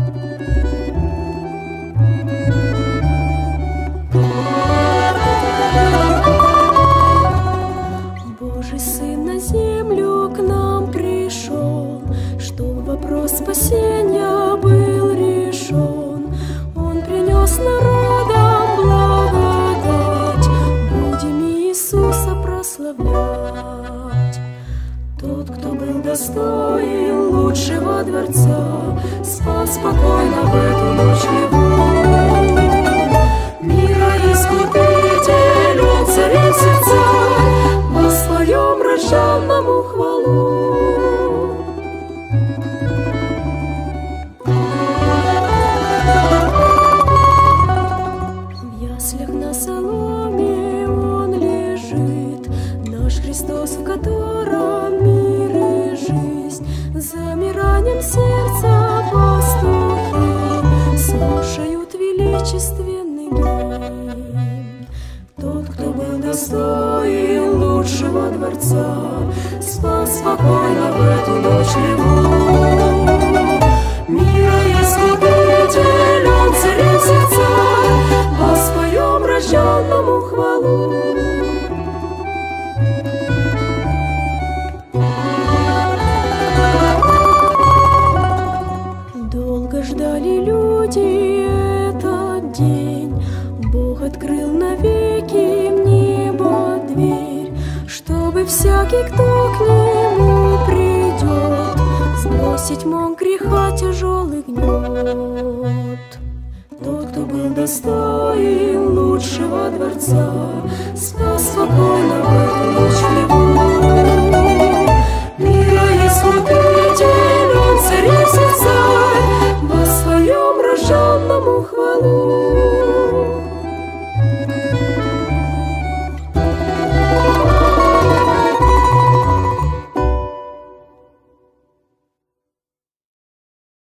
Божий Сын на землю к нам пришел, чтобы вопрос спасения был решен. Он принес народам благодать, будем Иисуса прославлять. Тот, кто был достоин лучшего дворца, спас спокойно в эту ночь его. Мира Искупитель, Он царей всех царь, воспоем рожденному хвалу. В яслях на соломе Он лежит, наш Христос, в котором мир и жизнь. Замиранием сердца пастухи слушают величественный гимн. Тот, кто был достоин лучшего дворца, спас спокойно в эту ночь его. Мира Искупитель, Он царей всех царь, воспоем рожденному хвалу. Долго ждали люди этот день, Бог открыл навеки в небо дверь, чтобы всякий, кто к Нему придет, сбросить мог греха тяжелый гнет. Тот, кто был достоин лучшего дворца, спас спокойно в эту ночь.